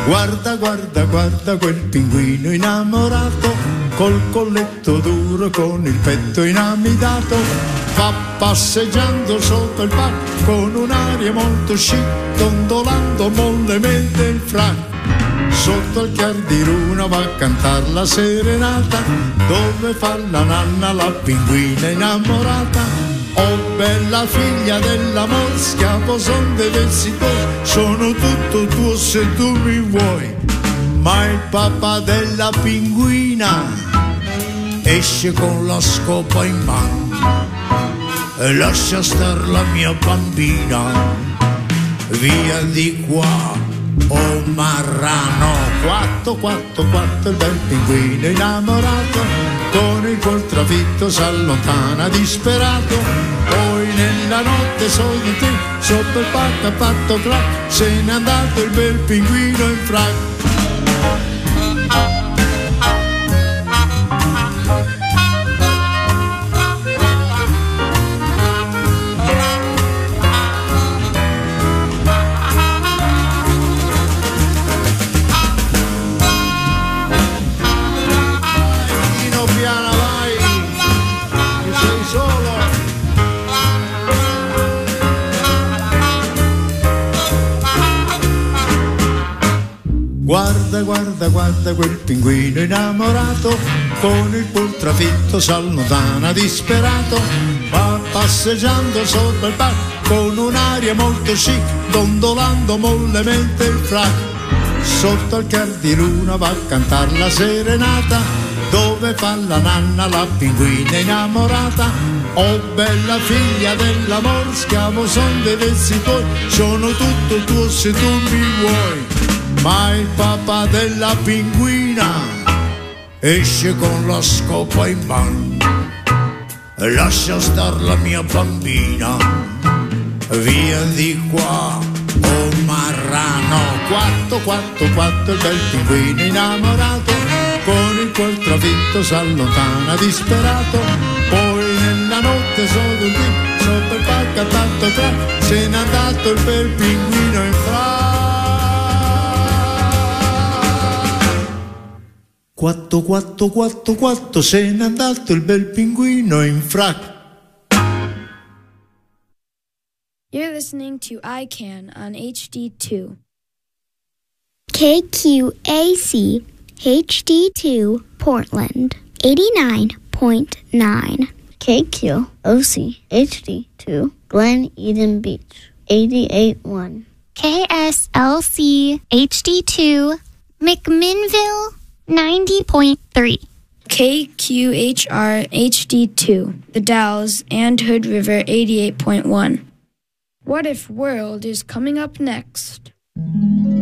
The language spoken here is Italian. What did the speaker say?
Guarda, guarda, guarda quel pinguino innamorato, col colletto duro, con il petto inamidato, va passeggiando sotto il parco con un'aria molto chic, dondolando mollemente il frac. Sotto il chiar di luna va a cantar la serenata, dove fa la nanna la pinguina innamorata. Oh bella figlia dell'amor, schiavo son dei versi tuoi, sono tutto tuo se tu mi vuoi. Ma il papà della pinguina esce con la scopa in mano e lascia star la mia bambina, via di qua. Oh marrano, quatto, quatto, quatto, il bel pinguino innamorato, con il cuor trafitto s'allontana disperato. Poi nella notte solita, sotto il palco ha fatto clac, se n'è andato il bel pinguino in frac. Guarda, guarda, guarda quel pinguino innamorato, con il cuor trafitto s'allontana disperato, va passeggiando sopra il parco con un'aria molto chic, dondolando mollemente il frac. Sotto il chiar di luna va a cantar la serenata, dove fa la nanna la pinguina innamorata. Oh bella figlia dell'amor, schiavo son dei versi tuoi, sono tutto tuo se tu mi vuoi. Ma il papà della pinguina esce con la scopa in mano e lascia star la mia bambina, via di qua. Oh marrano, quatto, quatto, quatto, il bel pinguino innamorato, con il cuor trafitto s'allontana disperato. Poi nella notte solo sotto il palco ha fatto tra, se n'è andato il bel pinguino in fra. Quatto, quatto, quatto, quatto, se n'è andato il bel pinguino in frac. You're listening to ICANN on HD2. KQAC HD2 Portland 89.9. KQOC HD2 Glen Eden Beach 88.1. KSLC HD2 McMinnville 90.3. KQHR HD2, The Dalles and Hood River 88.1. What If World is coming up next.